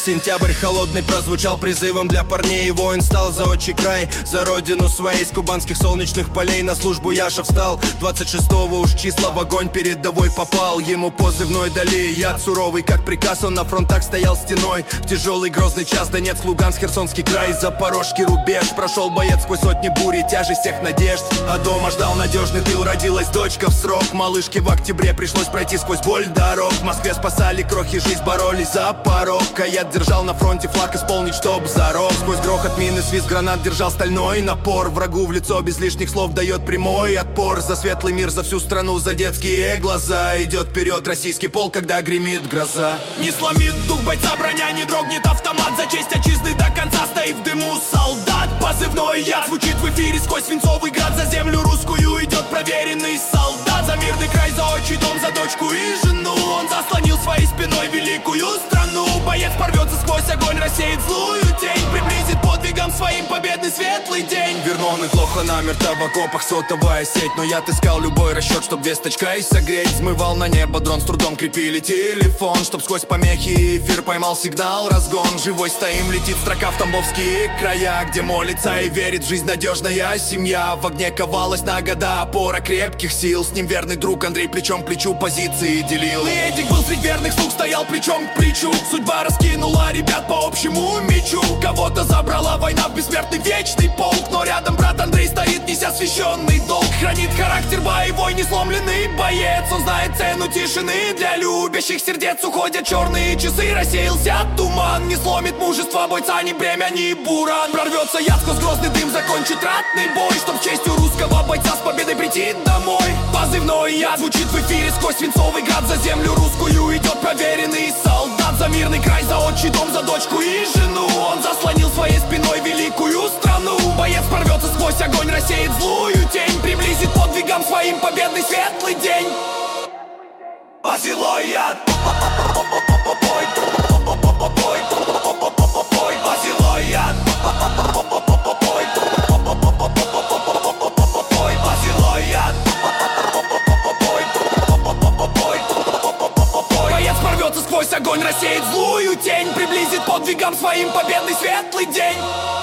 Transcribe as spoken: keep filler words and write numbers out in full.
Сентябрь холодный прозвучал призывом для парней, и воин стал за отчий край, за родину своей. С кубанских солнечных полей на службу Яша встал. Двадцать шестого уж числа в огонь передовой попал. Ему позывной дали яд суровый, как приказ. Он на фронтах стоял стеной в тяжелый грозный час. Донецк, Луганск, Херсонский край, Запорожский рубеж. Прошел боец сквозь сотни бурь и тяжесть всех надежд. А дома ждал надежный тыл, родилась дочка в срок. Малышке в октябре пришлось пройти сквозь боль дорог. В Москве спасали крохи, жизнь боролись за порог. Каят держал на фронте флаг исполнить, чтоб зарок. Сквозь грохот мины, свист гранат держал стальной напор. Врагу в лицо без лишних слов дает прямой отпор. За светлый мир, за всю страну, за детские глаза. Идет вперед российский полк, когда гремит гроза. Не сломит дух бойца, броня не дрогнет автомат. За честь отчизны до конца стоит в дыму солдат. Позывной яд звучит в эфире сквозь свинцовый град. За землю русскую идет проверенный солдат. За мирный край, за отчий дом, за дочку и жену. Он заслонил своей спиной великую страну. Боец порвется сквозь огонь, рассеет злую тень, приблизит подвигом своим победный светлый день. Вернон и плохо намерто в окопах сотовая сеть. Но я отыскал любой расчет, чтоб весточкой согреть. Смывал на небо дрон, с трудом крепили телефон, чтоб сквозь помехи эфир поймал сигнал разгон. Живой стоим, летит строка в тамбовские края, где молится и верит в жизнь надежная семья. В огне ковалась на года опора крепких сил. С ним верный друг Андрей плечом к плечу позиции делил. И Эдик был среди верных слуг, стоял плечом к плечу. Судьба раскинула ребят по общему мечу. Кого-то забрала война в бессмертный вечный полк. Но рядом брат Андрей стоит, неся священный долг. Хранит характер боевой, несломленный боец. Он знает цену тишины для любящих сердец. Уходят черные часы, рассеялся туман. Не сломит мужество бойца ни бремя, ни буран. Прорвется яд сквозь грозный дым, закончит ратный бой, чтоб в честью русского бойца с победой прийти домой. Позывной яд звучит в эфире сквозь свинцовый град. За землю русскую идет проверенный солдат. За мирный край, за отчий дом, за дочку и жену. Он заслонил своей спиной великую страну. Боец порвется сквозь огонь, рассеет злую тень, приблизит подвигом своим победный светлый день. Позывной яд. Позывной яд. Позывной яд. Боец порвется сквозь огонь, рассеет злую тень, приблизит подвигом своим победный светлый день.